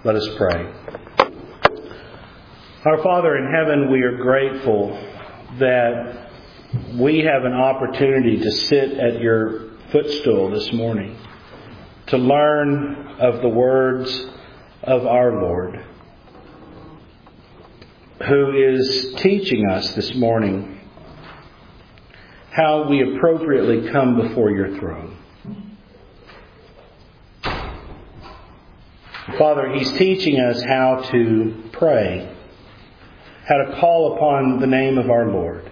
Let us pray. Our Father in heaven, we are grateful that we have an opportunity to sit at your footstool this morning, to learn of the words of our Lord, who is teaching us this morning how we appropriately come before your throne. Father, He's teaching us how to pray, how to call upon the name of our Lord,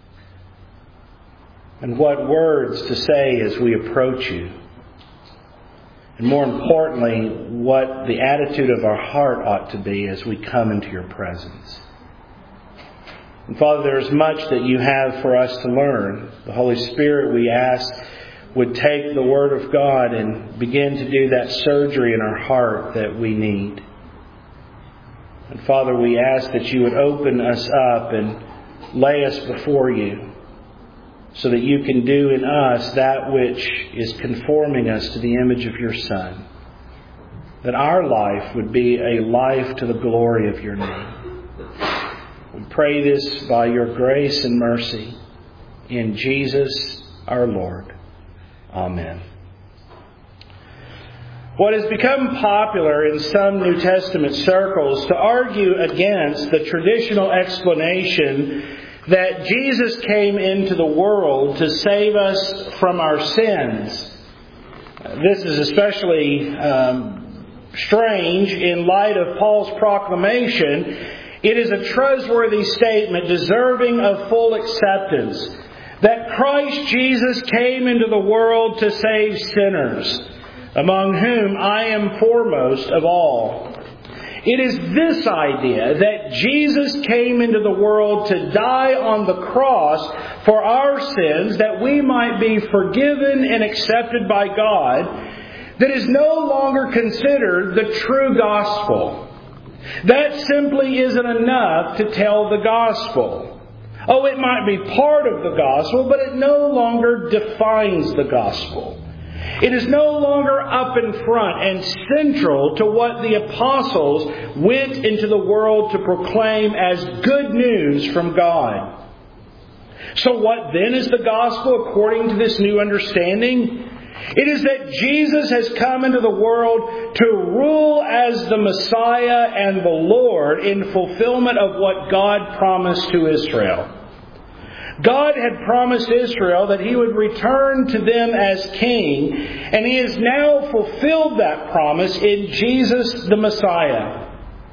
and what words to say as we approach you. And more importantly, what the attitude of our heart ought to be as we come into your presence. And Father, there is much that you have for us to learn. The Holy Spirit, we ask, would take the Word of God and begin to do that surgery in our heart that we need. And Father, we ask that you would open us up and lay us before you so that you can do in us that which is conforming us to the image of your Son. That our life would be a life to the glory of your name. We pray this by your grace and mercy in Jesus our Lord. Amen. What has become popular in some New Testament circles to argue against the traditional explanation that Jesus came into the world to save us from our sins. This is especially strange in light of Paul's proclamation. It is a trustworthy statement deserving of full acceptance that Christ Jesus came into the world to save sinners, among whom I am foremost of all. It is this idea that Jesus came into the world to die on the cross for our sins, that we might be forgiven and accepted by God, that is no longer considered the true gospel. That simply isn't enough to tell the gospel. Oh, it might be part of the gospel, but it no longer defines the gospel. It is no longer up in front and central to what the apostles went into the world to proclaim as good news from God. So what then is the gospel according to this new understanding? It is that Jesus has come into the world to rule as the Messiah and the Lord in fulfillment of what God promised to Israel. God had promised Israel that He would return to them as King, and He has now fulfilled that promise in Jesus the Messiah.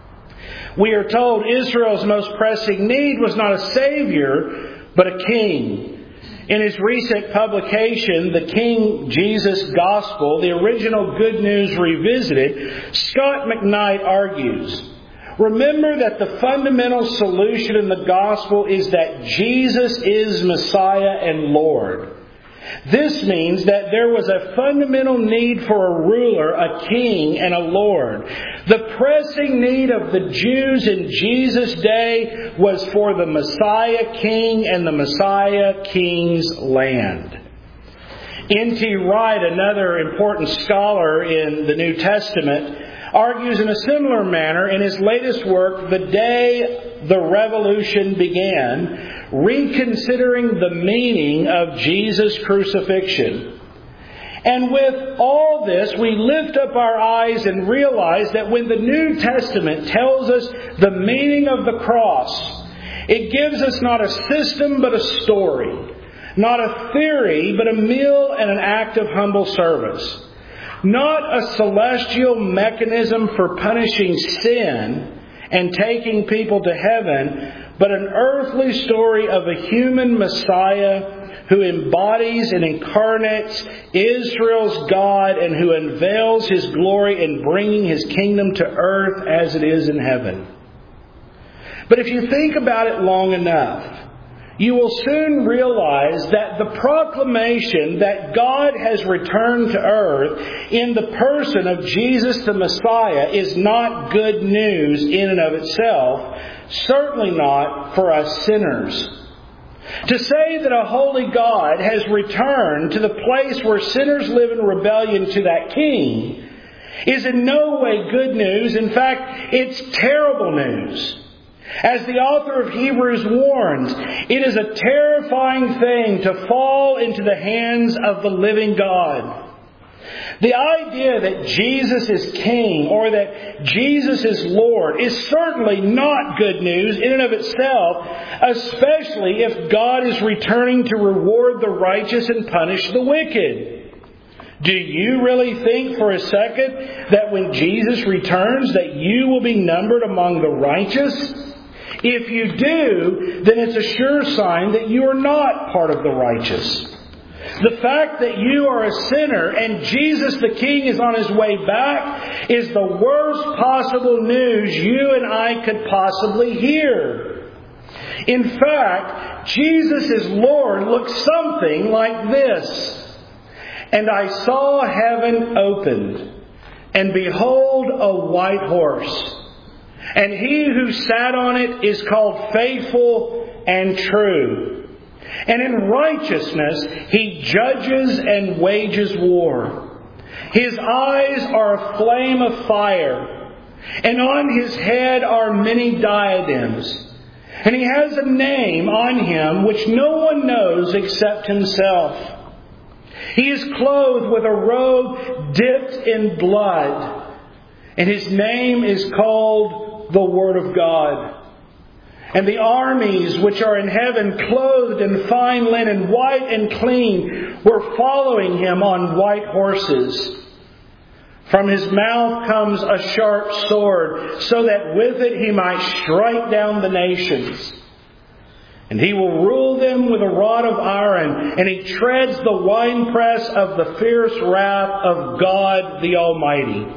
We are told Israel's most pressing need was not a Savior, but a King. In his recent publication, The King Jesus Gospel, the original Good News Revisited, Scott McKnight argues, remember that the fundamental solution in the gospel is that Jesus is Messiah and Lord. This means that there was a fundamental need for a ruler, a king, and a Lord. The pressing need of the Jews in Jesus' day was for the Messiah King and the Messiah King's land. N.T. Wright, another important scholar in the New Testament, argues in a similar manner in his latest work, The Day the Revolution Began, reconsidering the meaning of Jesus' crucifixion. And with all this, we lift up our eyes and realize that when the New Testament tells us the meaning of the cross, it gives us not a system but a story, not a theory but a meal and an act of humble service. Not a celestial mechanism for punishing sin and taking people to heaven, but an earthly story of a human Messiah who embodies and incarnates Israel's God and who unveils His glory in bringing His kingdom to earth as it is in heaven. But if you think about it long enough, you will soon realize that the proclamation that God has returned to earth in the person of Jesus the Messiah is not good news in and of itself, certainly not for us sinners. To say that a holy God has returned to the place where sinners live in rebellion to that King is in no way good news. In fact, it's terrible news. As the author of Hebrews warns, it is a terrifying thing to fall into the hands of the living God. The idea that Jesus is King or that Jesus is Lord is certainly not good news in and of itself, especially if God is returning to reward the righteous and punish the wicked. Do you really think for a second that when Jesus returns that you will be numbered among the righteous? If you do, then it's a sure sign that you are not part of the righteous. The fact that you are a sinner and Jesus the King is on His way back is the worst possible news you and I could possibly hear. In fact, Jesus is Lord looks something like this. And I saw heaven opened, and behold, a white horse. And He who sat on it is called Faithful and True. And in righteousness He judges and wages war. His eyes are a flame of fire, and on His head are many diadems. And He has a name on Him which no one knows except Himself. He is clothed with a robe dipped in blood, and His name is called the Word of God. And the armies which are in heaven, clothed in fine linen, white and clean, were following Him on white horses. From His mouth comes a sharp sword, so that with it He might strike down the nations. And He will rule them with a rod of iron, and He treads the winepress of the fierce wrath of God the Almighty.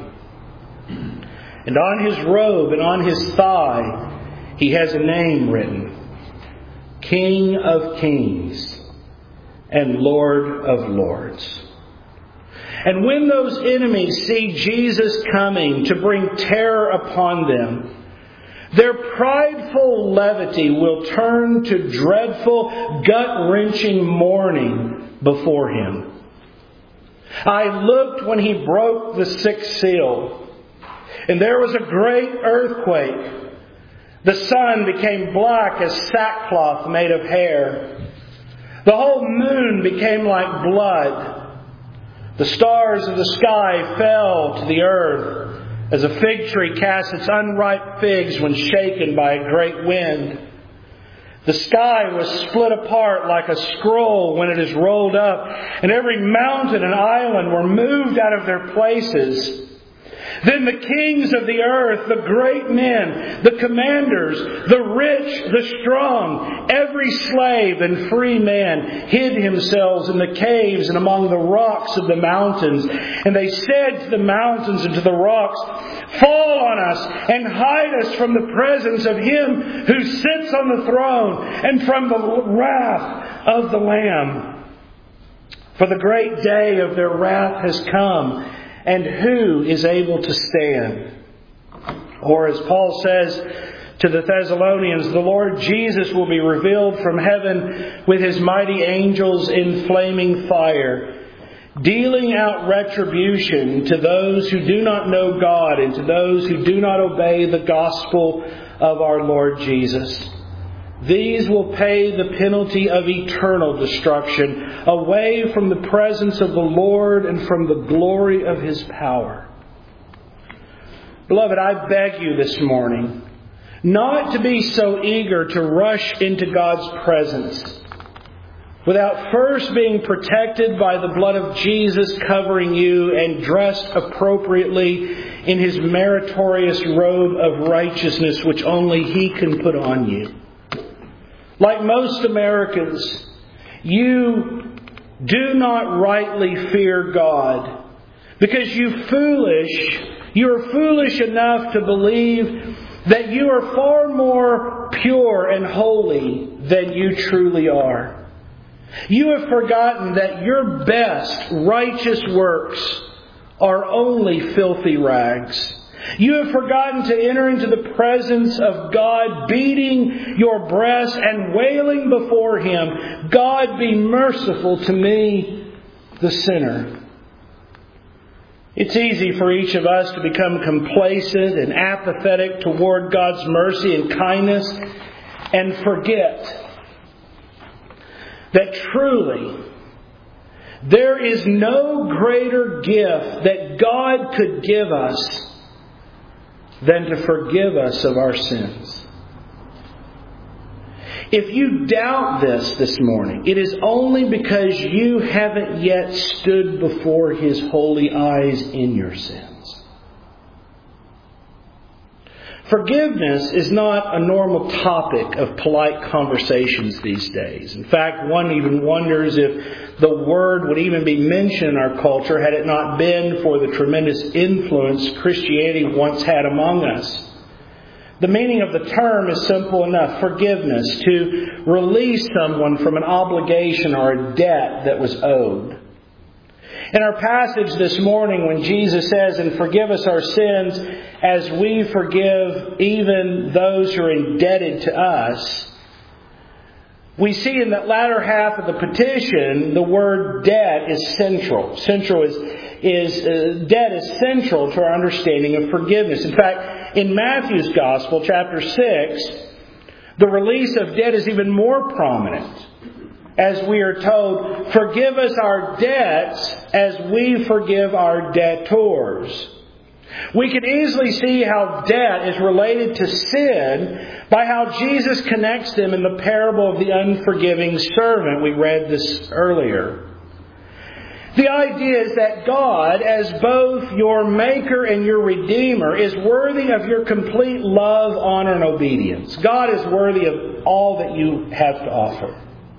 And on His robe and on His thigh He has a name written, King of Kings and Lord of Lords. And when those enemies see Jesus coming to bring terror upon them, their prideful levity will turn to dreadful, gut-wrenching mourning before Him. I looked when He broke the sixth seal, and there was a great earthquake. The sun became black as sackcloth made of hair. The whole moon became like blood. The stars of the sky fell to the earth as a fig tree casts its unripe figs when shaken by a great wind. The sky was split apart like a scroll when it is rolled up, and every mountain and island were moved out of their places. Then the kings of the earth, the great men, the commanders, the rich, the strong, every slave and free man hid themselves in the caves and among the rocks of the mountains. And they said to the mountains and to the rocks, "Fall on us and hide us from the presence of Him who sits on the throne and from the wrath of the Lamb. For the great day of their wrath has come, and who is able to stand?" Or as Paul says to the Thessalonians, the Lord Jesus will be revealed from heaven with His mighty angels in flaming fire, dealing out retribution to those who do not know God and to those who do not obey the gospel of our Lord Jesus. These will pay the penalty of eternal destruction, away from the presence of the Lord and from the glory of His power. Beloved, I beg you this morning not to be so eager to rush into God's presence without first being protected by the blood of Jesus covering you and dressed appropriately in His meritorious robe of righteousness which only He can put on you. Like most Americans, you do not rightly fear God because you are foolish enough to believe that you are far more pure and holy than you truly are. You have forgotten that your best righteous works are only filthy rags. You have forgotten to enter into the presence of God, beating your breast and wailing before Him, "God, be merciful to me, the sinner." It's easy for each of us to become complacent and apathetic toward God's mercy and kindness and forget that truly there is no greater gift that God could give us than to forgive us of our sins. If you doubt this morning, it is only because you haven't yet stood before His holy eyes in your sins. Forgiveness is not a normal topic of polite conversations these days. In fact, one even wonders if the word would even be mentioned in our culture had it not been for the tremendous influence Christianity once had among us. The meaning of the term is simple enough: forgiveness, to release someone from an obligation or a debt that was owed. In our passage this morning, when Jesus says, "And forgive us our sins as we forgive even those who are indebted to us," we see in that latter half of the petition, the word debt is central. Debt is central to our understanding of forgiveness. In fact, in Matthew's Gospel, chapter 6, the release of debt is even more prominent, as we are told, "Forgive us our debts as we forgive our debtors." We can easily see how debt is related to sin by how Jesus connects them in the parable of the unforgiving servant we read this earlier. The idea is that God, as both your Maker and your Redeemer, is worthy of your complete love, honor, and obedience. God is worthy of all that you have to offer.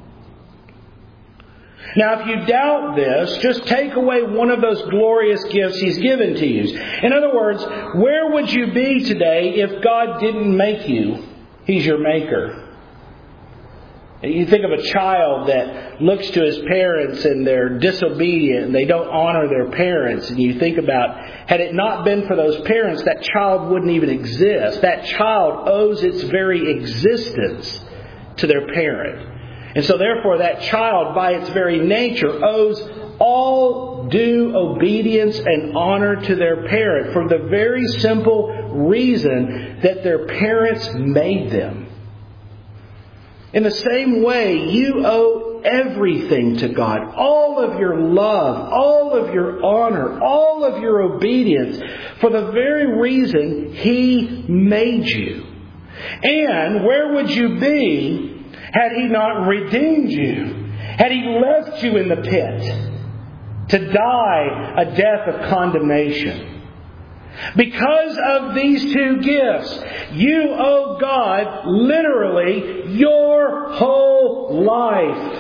Now, if you doubt this, just take away one of those glorious gifts He's given to you. In other words, where would you be today if God didn't make you? He's your Maker. You think of a child that looks to his parents and they're disobedient and they don't honor their parents. And you think about, had it not been for those parents, that child wouldn't even exist. That child owes its very existence to their parent. And so therefore that child, by its very nature, owes all due obedience and honor to their parent for the very simple reason that their parents made them. In the same way, you owe everything to God. All of your love, all of your honor, all of your obedience for the very reason He made you. And where would you be had He not redeemed you? Had He left you in the pit to die a death of condemnation? Because of these two gifts, you owe God literally your whole life.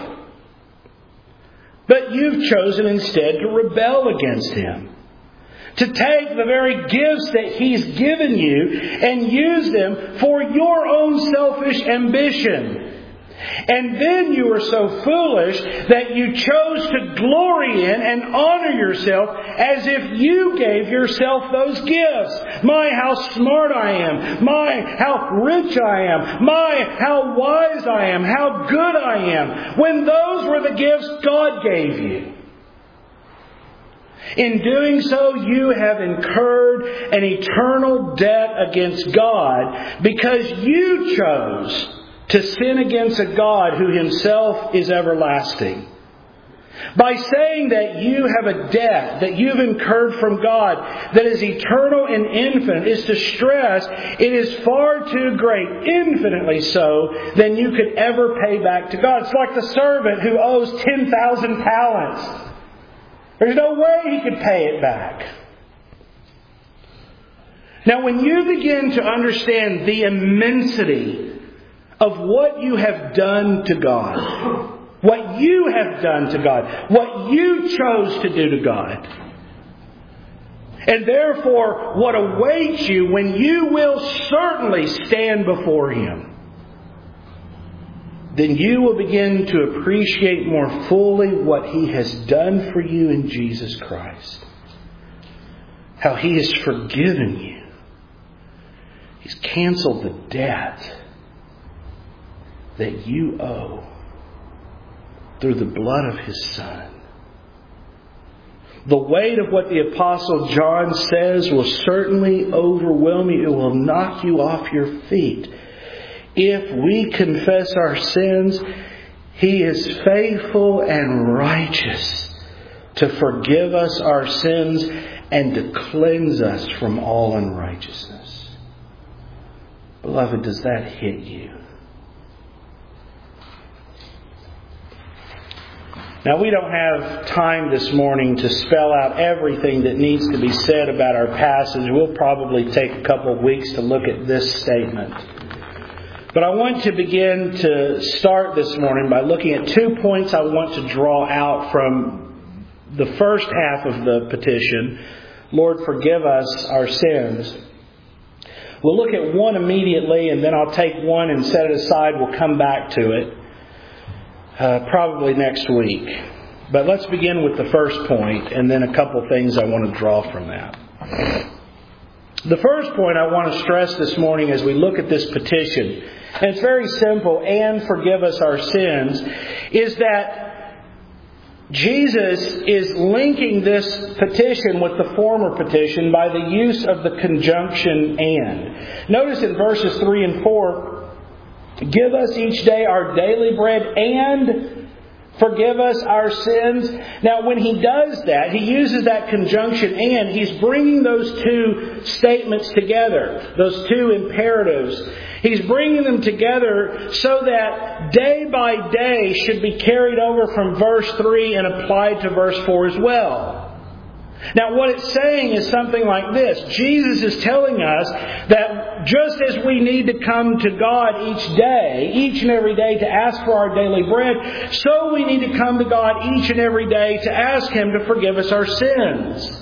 But you've chosen instead to rebel against Him. To take the very gifts that He's given you and use them for your own selfish ambition. And then you were so foolish that you chose to glory in and honor yourself as if you gave yourself those gifts. My, how smart I am. My, how rich I am. My, how wise I am. How good I am. When those were the gifts God gave you. In doing so, you have incurred an eternal debt against God because you chose to sin against a God who Himself is everlasting. By saying that you have a debt that you've incurred from God that is eternal and infinite is to stress it is far too great, infinitely so, than you could ever pay back to God. It's like the servant who owes 10,000 talents. There's no way he could pay it back. Now, when you begin to understand the immensity of what you have done to God, what you have done to God, what you chose to do to God, and therefore what awaits you when you will certainly stand before Him, then you will begin to appreciate more fully what He has done for you in Jesus Christ. How He has forgiven you. He's canceled the debt that you owe through the blood of His Son. the weight of what the Apostle John says will certainly overwhelm you. It will knock you off your feet. If we confess our sins, He is faithful and righteous to forgive us our sins and to cleanse us from all unrighteousness. Beloved, does that hit you? Now, we don't have time this morning to spell out everything that needs to be said about our passage. We'll probably take a couple of weeks to look at this statement. But I want to begin to start this morning by looking at 2 points I want to draw out from the first half of the petition. Lord, forgive us our sins. We'll look at one immediately, and then I'll take one and set it aside. We'll come back to it. Probably next week. But let's begin with the first point, and then a couple things I want to draw from that. The first point I want to stress this morning as we look at this petition, and it's very simple, and forgive us our sins, is that Jesus is linking this petition with the former petition by the use of the conjunction and. Notice in verses 3 and 4, give us each day our daily bread and forgive us our sins. Now, when He does that, He uses that conjunction and. He's bringing those two statements together, those two imperatives. He's bringing them together so that day by day should be carried over from verse 3 and applied to verse 4 as well. Now, what it's saying is something like this. Jesus is telling us that just as we need to come to God each day, each and every day to ask for our daily bread, so we need to come to God each and every day to ask Him to forgive us our sins.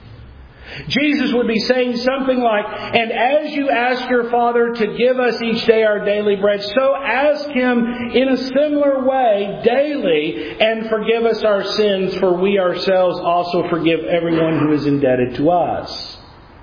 Jesus would be saying something like, and as you ask your Father to give us each day our daily bread, so ask Him in a similar way daily and forgive us our sins, for we ourselves also forgive everyone who is indebted to us.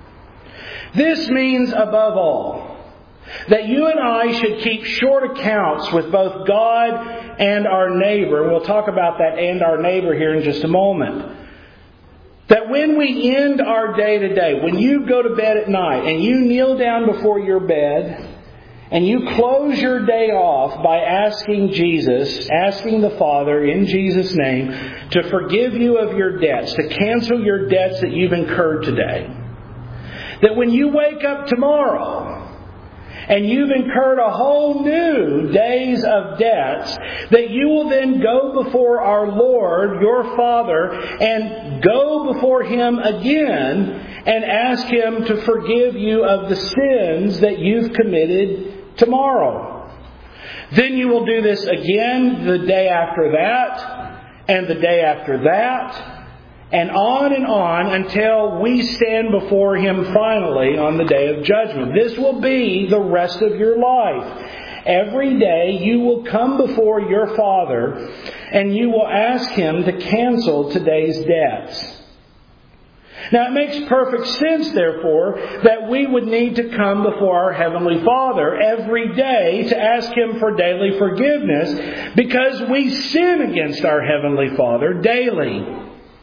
This means, above all, that you and I should keep short accounts with both God and our neighbor. And we'll talk about that and our neighbor here in just a moment. That when we end our day to day, when you go to bed at night and you kneel down before your bed and you close your day off by asking Jesus, asking the Father in Jesus' name to forgive you of your debts, to cancel your debts that you've incurred today. That when you wake up tomorrow and you've incurred a whole new days of debts, that you will then go before our Lord, your Father, and go before Him again and ask Him to forgive you of the sins that you've committed tomorrow. Then you will do this again the day after that, and the day after that, and on until we stand before Him finally on the day of judgment. This will be the rest of your life. Every day you will come before your Father and you will ask Him to cancel today's debts. Now, it makes perfect sense, therefore, that we would need to come before our Heavenly Father every day to ask Him for daily forgiveness, because we sin against our Heavenly Father daily.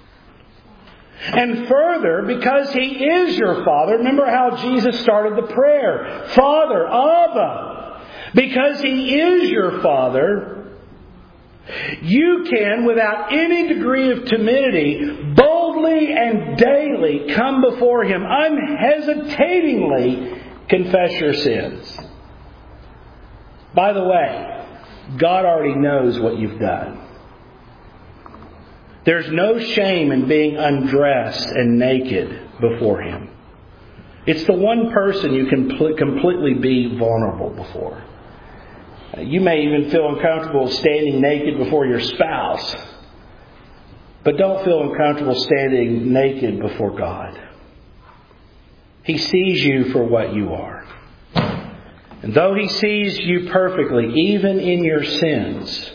And further, because He is your Father, remember how Jesus started the prayer, Father, Abba. Because He is your Father, you can, without any degree of timidity, boldly and daily come before Him, unhesitatingly confess your sins. By the way, God already knows what you've done. There's no shame in being undressed and naked before Him. It's the one person you can completely be vulnerable before. You may even feel uncomfortable standing naked before your spouse, but don't feel uncomfortable standing naked before God. He sees you for what you are. And though He sees you perfectly, even in your sins,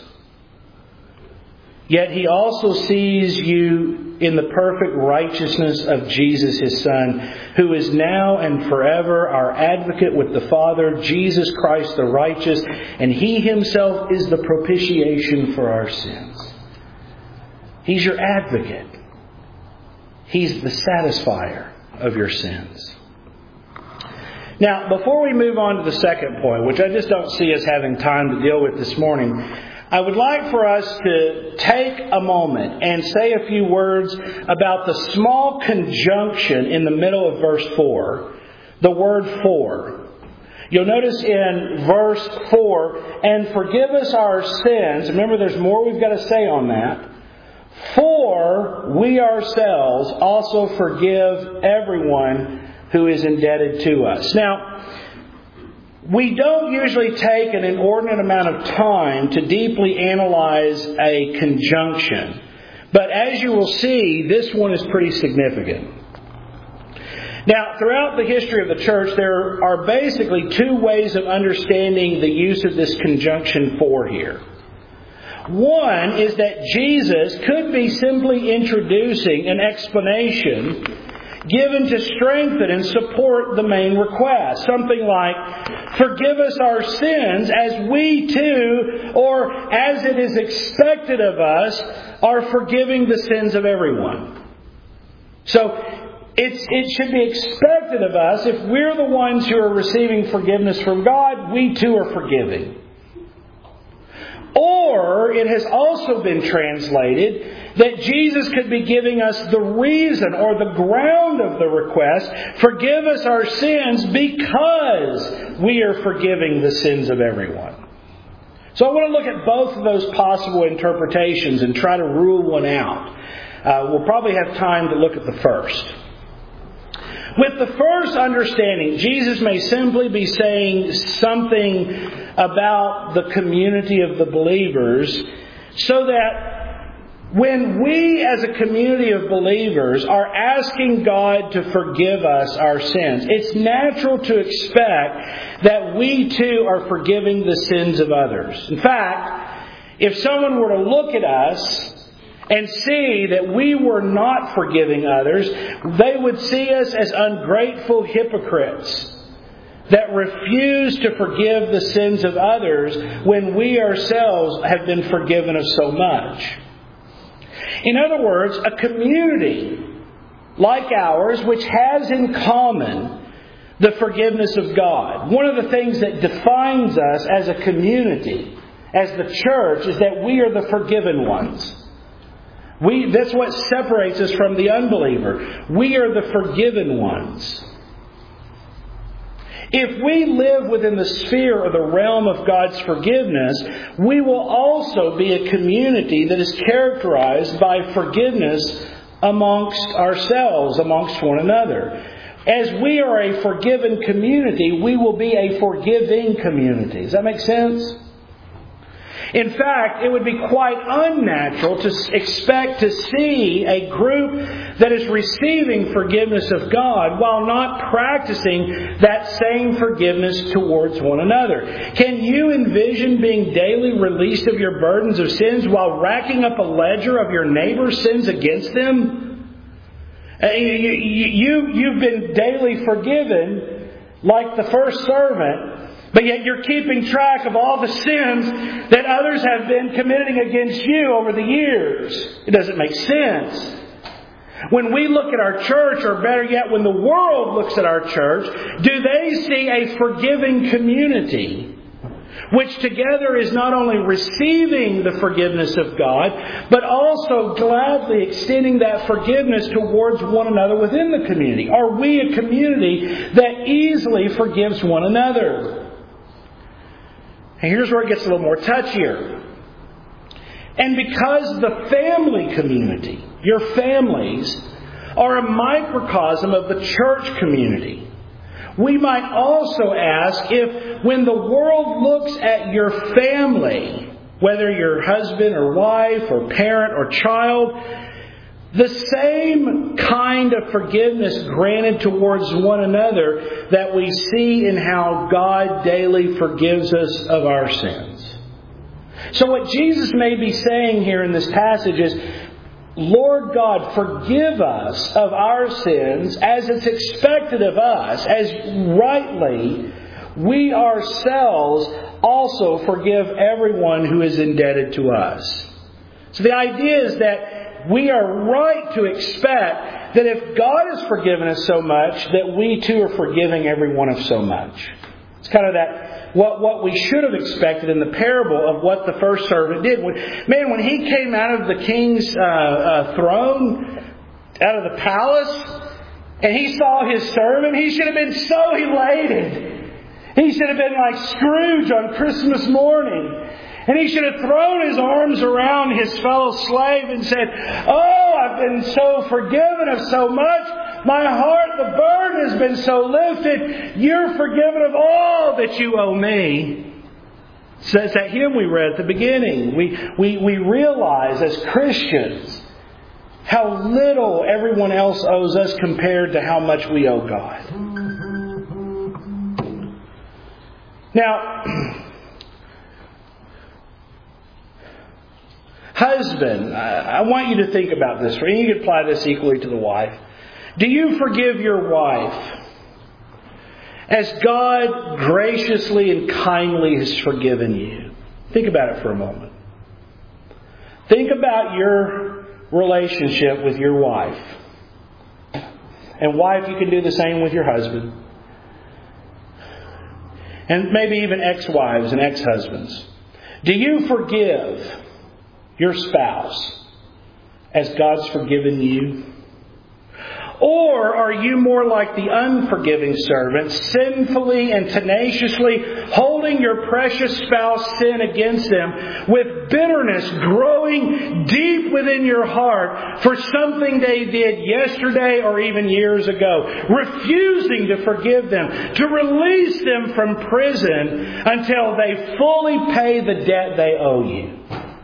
yet He also sees you in the perfect righteousness of Jesus, His Son, who is now and forever our advocate with the Father, Jesus Christ the righteous, and He Himself is the propitiation for our sins. He's your advocate. He's the satisfier of your sins. Now, before we move on to the second point, which I just don't see us having time to deal with this morning, I would like for us to take a moment and say a few words about the small conjunction in the middle of verse 4, the word for. You'll notice in verse 4, and forgive us our sins. Remember, there's more we've got to say on that. For we ourselves also forgive everyone who is indebted to us. Now, we don't usually take an inordinate amount of time to deeply analyze a conjunction. But as you will see, this one is pretty significant. Now, throughout the history of the church, there are basically two ways of understanding the use of this conjunction for here. One is that Jesus could be simply introducing an explanation given to strengthen and support the main request. Something like, forgive us our sins as we too, or as it is expected of us, are forgiving the sins of everyone. So, it should be expected of us, if we're the ones who are receiving forgiveness from God, we too are forgiving. Or it has also been translated that Jesus could be giving us the reason or the ground of the request, forgive us our sins because we are forgiving the sins of everyone. So I want to look at both of those possible interpretations and try to rule one out. We'll probably have time to look at the first. With the first understanding, Jesus may simply be saying something about the community of the believers so that when we as a community of believers are asking God to forgive us our sins, it's natural to expect that we too are forgiving the sins of others. In fact, if someone were to look at us and see that we were not forgiving others, they would see us as ungrateful hypocrites that refuse to forgive the sins of others when we ourselves have been forgiven of so much. In other words, a community like ours, which has in common the forgiveness of God. One of the things that defines us as a community, as the church, is that we are the forgiven ones. That's what separates us from the unbeliever. We are the forgiven ones. If we live within the sphere or the realm of God's forgiveness, we will also be a community that is characterized by forgiveness amongst ourselves, amongst one another. As we are a forgiven community, we will be a forgiving community. Does that make sense? In fact, it would be quite unnatural to expect to see a group that is receiving forgiveness of God while not practicing that same forgiveness towards one another. Can you envision being daily released of your burdens of sins while racking up a ledger of your neighbor's sins against them? You've been daily forgiven like the first servant, but yet you're keeping track of all the sins that others have been committing against you over the years. It doesn't make sense. When we look at our church, or better yet, when the world looks at our church, do they see a forgiving community, which together is not only receiving the forgiveness of God, but also gladly extending that forgiveness towards one another within the community? Are we a community that easily forgives one another? And here's where it gets a little more touchier. And because the family community, your families, are a microcosm of the church community, we might also ask if when the world looks at your family, whether you're husband or wife or parent or child, the same kind of forgiveness granted towards one another that we see in how God daily forgives us of our sins. So what Jesus may be saying here in this passage is, Lord God, forgive us of our sins as it's expected of us, as rightly we ourselves also forgive everyone who is indebted to us. So the idea is that we are right to expect that if God has forgiven us so much, that we too are forgiving everyone of so much. It's kind of that, what we should have expected in the parable of what the first servant did. When he came out of the king's throne, out of the palace, and he saw his servant, he should have been so elated. He should have been like Scrooge on Christmas morning. And he should have thrown his arms around his fellow slave and said, "Oh, I've been so forgiven of so much. My heart, the burden has been so lifted. You're forgiven of all that you owe me." So it's that hymn we read at the beginning. We realize as Christians how little everyone else owes us compared to how much we owe God. Now, husband, I want you to think about this. You can apply this equally to the wife. Do you forgive your wife as God graciously and kindly has forgiven you? Think about it for a moment. Think about your relationship with your wife. And wife, you can do the same with your husband. And maybe even ex-wives and ex-husbands. Do you forgive your spouse as God's forgiven you? Or are you more like the unforgiving servant, sinfully and tenaciously holding your precious spouse's sin against them with bitterness growing deep within your heart for something they did yesterday or even years ago, refusing to forgive them, to release them from prison until they fully pay the debt they owe you?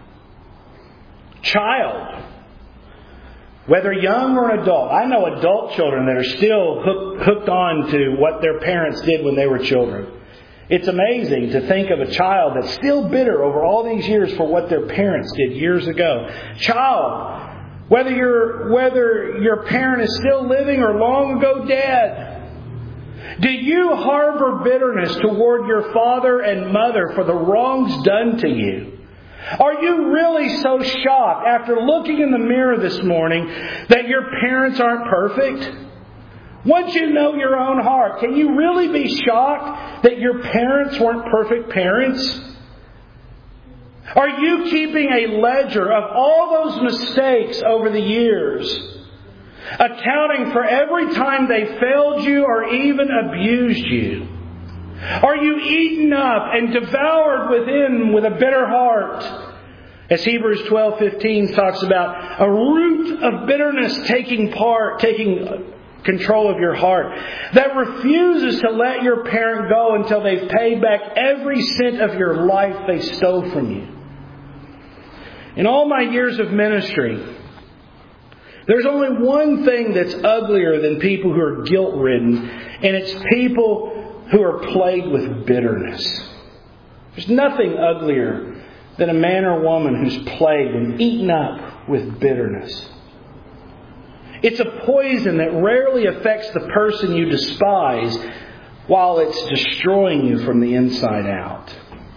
Child, whether young or adult. I know adult children that are still hooked on to what their parents did when they were children. It's amazing to think of a child that's still bitter over all these years for what their parents did years ago. Child, whether your parent is still living or long ago dead, do you harbor bitterness toward your father and mother for the wrongs done to you? Are you really so shocked after looking in the mirror this morning that your parents aren't perfect? Once you know your own heart, can you really be shocked that your parents weren't perfect parents? Are you keeping a ledger of all those mistakes over the years, accounting for every time they failed you or even abused you? Are you eaten up and devoured within with a bitter heart? As Hebrews 12:15 talks about, a root of bitterness taking control of your heart that refuses to let your parent go until they've paid back every cent of your life they stole from you. In all my years of ministry, there's only one thing that's uglier than people who are guilt-ridden, and it's people who are plagued with bitterness. There's nothing uglier than a man or woman who's plagued and eaten up with bitterness. It's a poison that rarely affects the person you despise while it's destroying you from the inside out.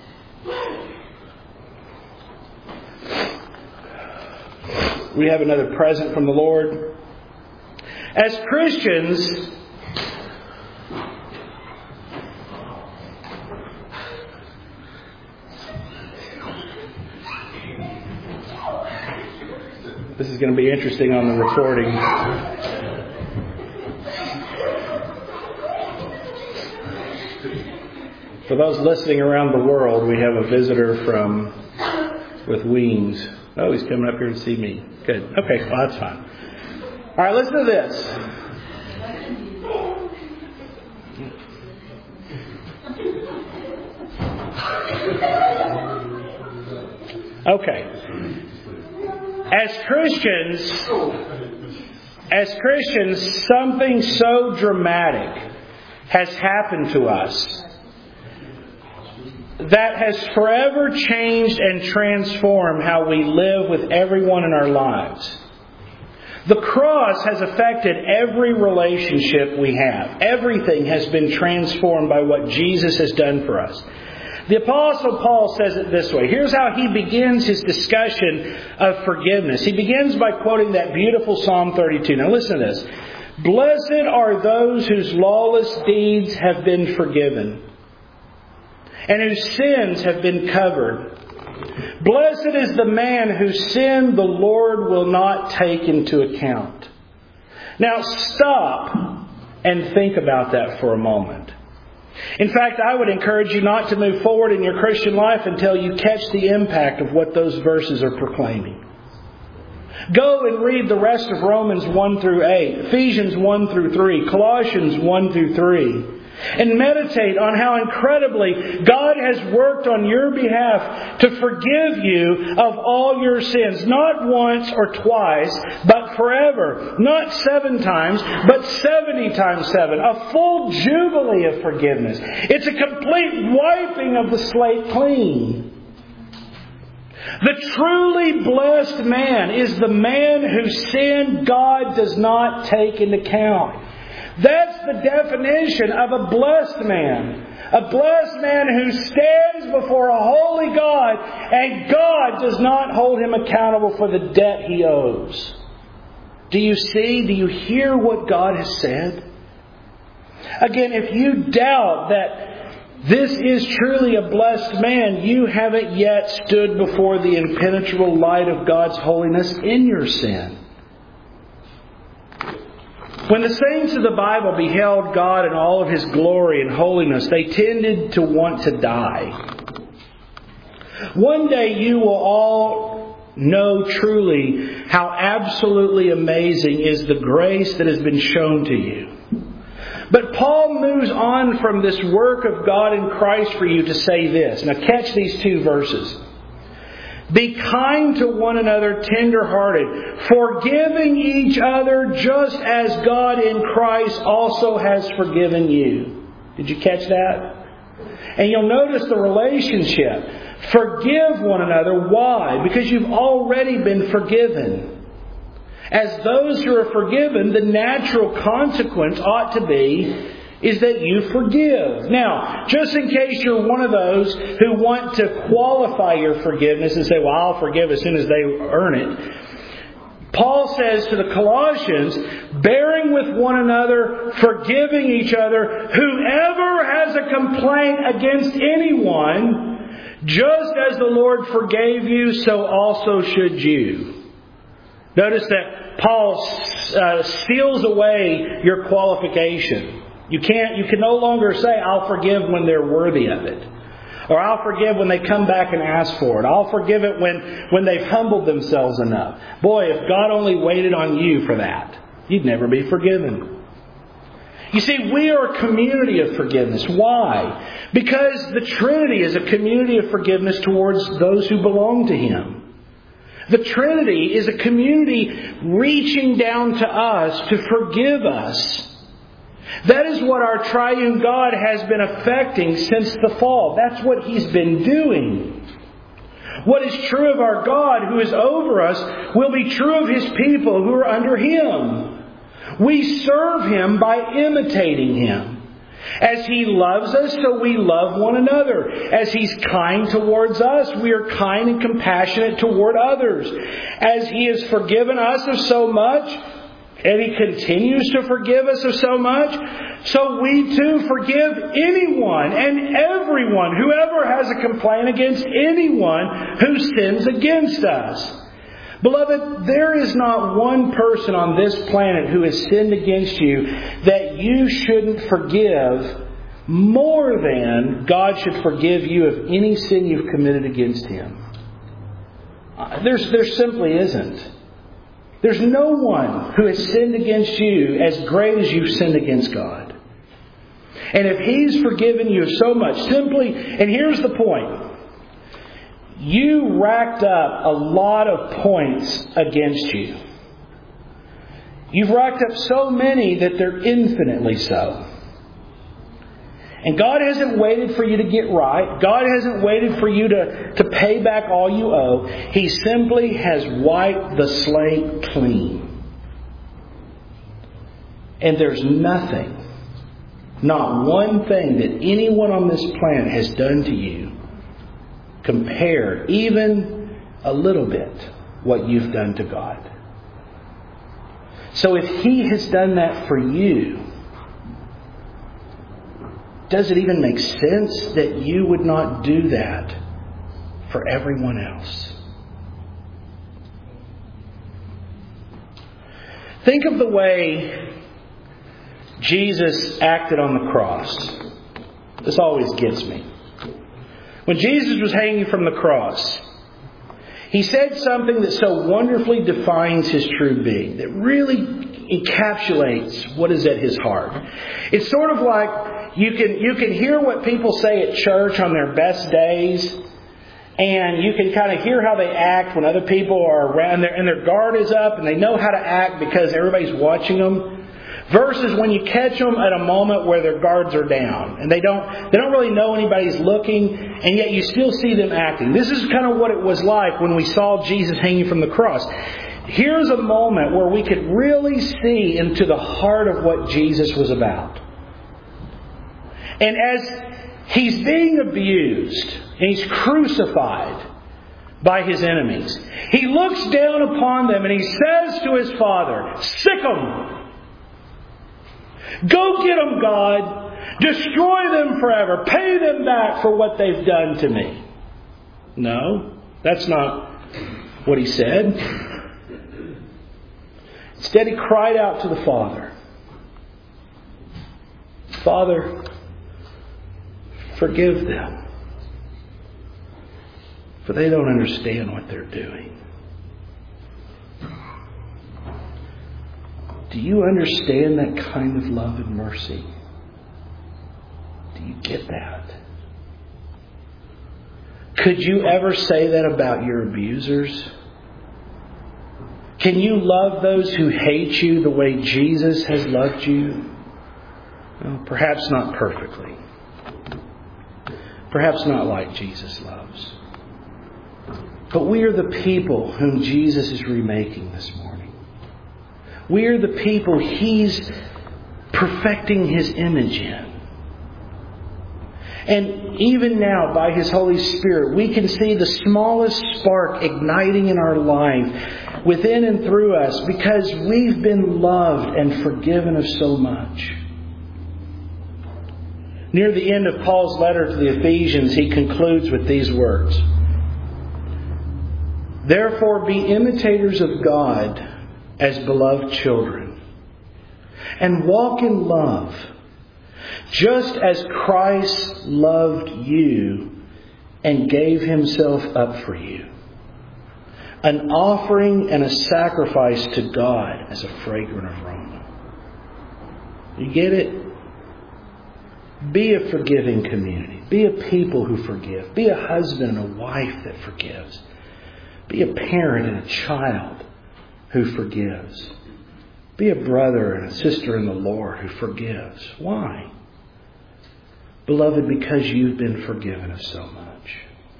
We have another present from the Lord. As Christians, this is going to be interesting on the recording. For those listening around the world, we have a visitor with wings. Oh, he's coming up here to see me. Good. Okay, well, that's fine. All right, listen to this. Okay. As Christians, something so dramatic has happened to us that has forever changed and transformed how we live with everyone in our lives. The cross has affected every relationship we have. Everything has been transformed by what Jesus has done for us. The Apostle Paul says it this way. Here's how he begins his discussion of forgiveness. He begins by quoting that beautiful Psalm 32. Now listen to this. Blessed are those whose lawless deeds have been forgiven, and whose sins have been covered. Blessed is the man whose sin the Lord will not take into account. Now stop and think about that for a moment. In fact, I would encourage you not to move forward in your Christian life until you catch the impact of what those verses are proclaiming. Go and read the rest of Romans 1 through 8, Ephesians 1 through 3, Colossians 1 through 3. And meditate on how incredibly God has worked on your behalf to forgive you of all your sins. Not once or twice, but forever. Not 7 times, but 70 times 7. A full jubilee of forgiveness. It's a complete wiping of the slate clean. The truly blessed man is the man whose sin God does not take into account. That's the definition of a blessed man. A blessed man who stands before a holy God and God does not hold him accountable for the debt he owes. Do you see? Do you hear what God has said? Again, if you doubt that this is truly a blessed man, you haven't yet stood before the impenetrable light of God's holiness in your sin. When the saints of the Bible beheld God in all of His glory and holiness, they tended to want to die. One day you will all know truly how absolutely amazing is the grace that has been shown to you. But Paul moves on from this work of God in Christ for you to say this. Now catch these 2 verses. Be kind to one another, tender-hearted, forgiving each other just as God in Christ also has forgiven you. Did you catch that? And you'll notice the relationship. Forgive one another. Why? Because you've already been forgiven. As those who are forgiven, the natural consequence ought to be is that you forgive. Now, just in case you're one of those who want to qualify your forgiveness and say, well, I'll forgive as soon as they earn it. Paul says to the Colossians, bearing with one another, forgiving each other, whoever has a complaint against anyone, just as the Lord forgave you, so also should you. Notice that Paul seals away your qualification. You can no longer say, I'll forgive when they're worthy of it. Or I'll forgive when they come back and ask for it. I'll forgive it when they've humbled themselves enough. Boy, if God only waited on you for that, you'd never be forgiven. You see, we are a community of forgiveness. Why? Because the Trinity is a community of forgiveness towards those who belong to Him. The Trinity is a community reaching down to us to forgive us. That is what our triune God has been effecting since the fall. That's what He's been doing. What is true of our God who is over us will be true of His people who are under Him. We serve Him by imitating Him. As He loves us, so we love one another. As He's kind towards us, we are kind and compassionate toward others. As He has forgiven us of so much, and He continues to forgive us of so much, so we too forgive anyone and everyone, whoever has a complaint against anyone who sins against us. Beloved, there is not one person on this planet who has sinned against you that you shouldn't forgive more than God should forgive you of any sin you've committed against Him. There simply isn't. There's no one who has sinned against you as great as you've sinned against God. And if He's forgiven you so much, and here's the point. You racked up a lot of points against you. You've racked up so many that they're infinitely so. And God hasn't waited for you to get right. God hasn't waited for you to pay back all you owe. He simply has wiped the slate clean. And there's nothing, not one thing that anyone on this planet has done to you compare even a little bit what you've done to God. So if He has done that for you, does it even make sense that you would not do that for everyone else? Think of the way Jesus acted on the cross. This always gets me. When Jesus was hanging from the cross, He said something that so wonderfully defines His true being, that really encapsulates what is at His heart. It's sort of like you can hear what people say at church on their best days, and you can kind of hear how they act when other people are around and their guard is up and they know how to act because everybody's watching them. Versus when you catch them at a moment where their guards are down and they don't really know anybody's looking, and yet you still see them acting. This is kind of what it was like when we saw Jesus hanging from the cross. Here's a moment where we could really see into the heart of what Jesus was about. And as He's being abused and He's crucified by His enemies, He looks down upon them and He says to His Father, "Sick 'em! Go get them, God. Destroy them forever. Pay them back for what they've done to me." No, that's not what He said. Instead, He cried out to the Father, "Father, forgive them, for they don't understand what they're doing." Do you understand that kind of love and mercy? Do you get that? Could you ever say that about your abusers? Can you love those who hate you the way Jesus has loved you? Well, perhaps not perfectly. Perhaps not like Jesus loves. But we are the people whom Jesus is remaking this morning. We are the people He's perfecting His image in. And even now, by His Holy Spirit, we can see the smallest spark igniting in our life, within and through us, because we've been loved and forgiven of so much. Near the end of Paul's letter to the Ephesians, he concludes with these words: "Therefore be imitators of God as beloved children, and walk in love, just as Christ loved you and gave Himself up for you, an offering and a sacrifice to God as a fragrant aroma." You get it? Be a forgiving community. Be a people who forgive. Be a husband and a wife that forgives. Be a parent and a child who forgives. Be a brother and a sister in the Lord who forgives. Why? Beloved, because you've been forgiven of so much.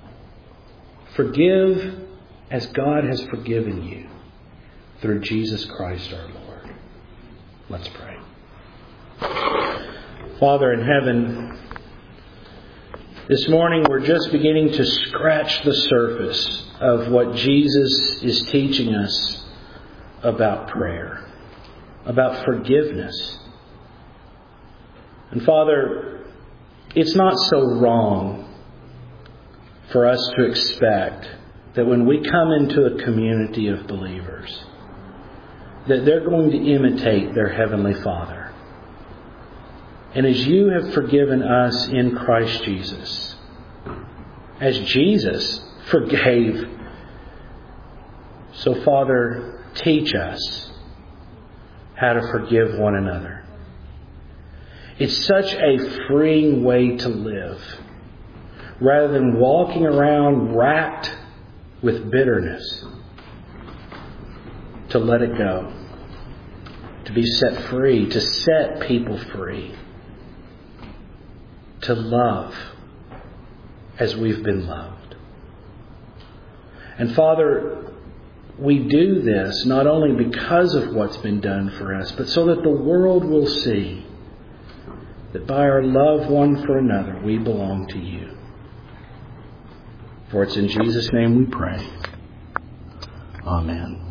Forgive as God has forgiven you through Jesus Christ our Lord. Let's pray. Father in heaven, this morning we're just beginning to scratch the surface of what Jesus is teaching us about prayer, about forgiveness. And Father, it's not so wrong for us to expect that when we come into a community of believers, that they're going to imitate their Heavenly Father. And as you have forgiven us in Christ Jesus, as Jesus forgave, so Father, teach us how to forgive one another. It's such a freeing way to live, rather than walking around racked with bitterness. To let it go, to be set free, to set people free, to love as we've been loved. And Father, we do this not only because of what's been done for us, but so that the world will see that by our love one for another, we belong to you. For it's in Jesus' name we pray. Amen.